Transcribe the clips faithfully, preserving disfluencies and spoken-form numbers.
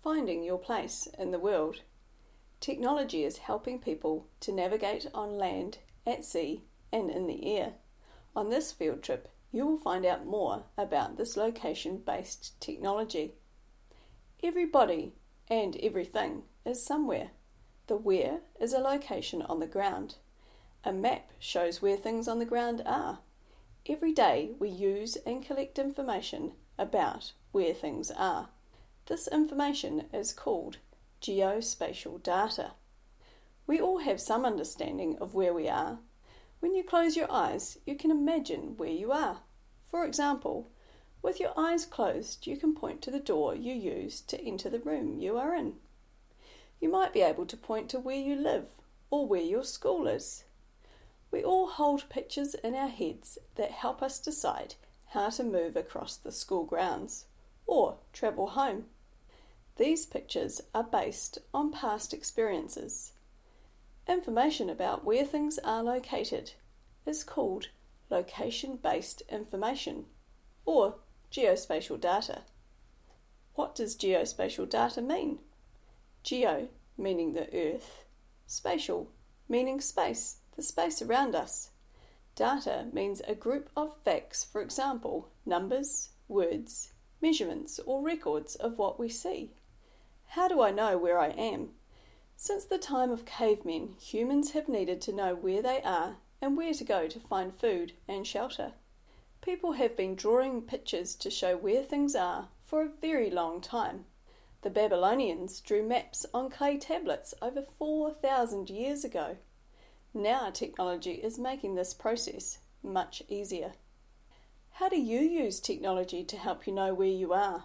finding your place in the world. Technology is helping people to navigate on land, at sea, and in the air. On this field trip, you will find out more about this location-based technology. Everybody and everything is somewhere. The where is a location on the ground. A map shows where things on the ground are. Every day we use and collect information about where things are. This information is called geospatial data. We all have some understanding of where we are. When you close your eyes, you can imagine where you are. For example, with your eyes closed, you can point to the door you use to enter the room you are in. You might be able to point to where you live or where your school is. We all hold pictures in our heads that help us decide how to move across the school grounds or travel home. These pictures are based on past experiences. Information about where things are located is called location-based information or geospatial data. What does geospatial data mean? Geo meaning the earth, spatial meaning space, the space around us. Data means a group of facts, for example, numbers, words, measurements or records of what we see. How do I know where I am? Since the time of cavemen, humans have needed to know where they are and where to go to find food and shelter. People have been drawing pictures to show where things are for a very long time. The Babylonians drew maps on clay tablets over four thousand years ago. Now technology is making this process much easier. How do you use technology to help you know where you are?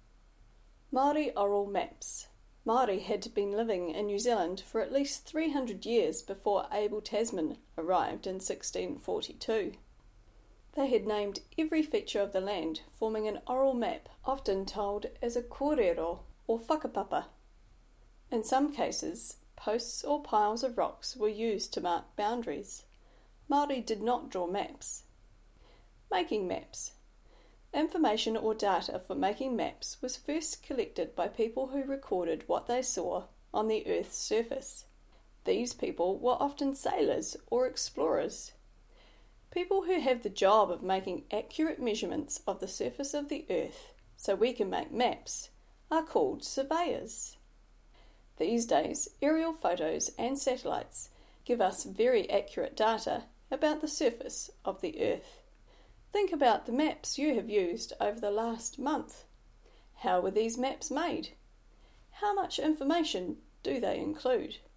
Māori oral maps. Māori had been living in New Zealand for at least three hundred years before Abel Tasman arrived in sixteen forty-two. They had named every feature of the land, forming an oral map, often told as a kōrero or whakapapa. In some cases, posts or piles of rocks were used to mark boundaries. Māori did not draw maps. Making maps. Information or data for making maps was first collected by people who recorded what they saw on the Earth's surface. These people were often sailors or explorers. People who have the job of making accurate measurements of the surface of the Earth so we can make maps are called surveyors. These days, aerial photos and satellites give us very accurate data about the surface of the Earth. Think about the maps you have used over the last month. How were these maps made? How much information do they include?